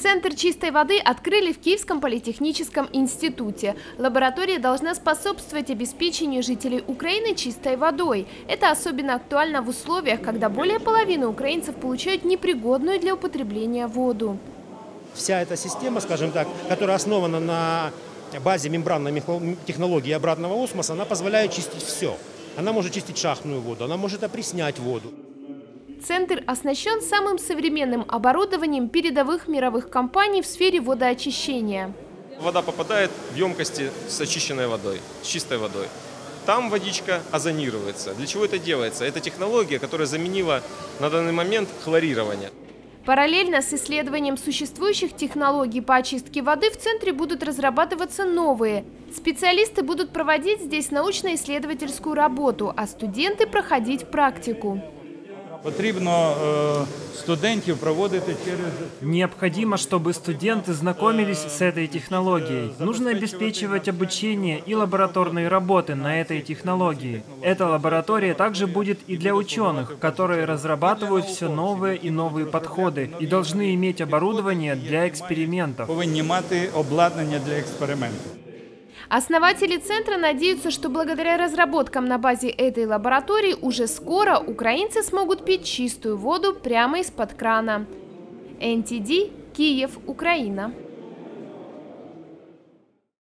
Центр чистой воды открыли в Киевском политехническом институте. Лаборатория должна способствовать обеспечению жителей Украины чистой водой. Это особенно актуально в условиях, когда более половины украинцев получают непригодную для употребления воду. Вся эта система, скажем так, которая основана на базе мембранной технологии обратного осмоса, она позволяет чистить все. Она может чистить шахтную воду, она может опреснять воду. Центр оснащен самым современным оборудованием передовых мировых компаний в сфере водоочищения. Вода попадает в емкости с очищенной водой, с чистой водой. Там водичка озонируется. Для чего это делается? Это технология, которая заменила на данный момент хлорирование. Параллельно с исследованием существующих технологий по очистке воды в центре будут разрабатываться новые. Специалисты будут проводить здесь научно-исследовательскую работу, а студенты проходить практику. Необходимо, чтобы студенты знакомились с этой технологией. Нужно обеспечивать обучение и лабораторные работы на этой технологии. Эта лаборатория также будет и для ученых, которые разрабатывают все новые и новые подходы и должны иметь оборудование для экспериментов. Основатели центра надеются, что благодаря разработкам на базе этой лаборатории уже скоро украинцы смогут пить чистую воду прямо из-под крана. НТД, Киев, Украина.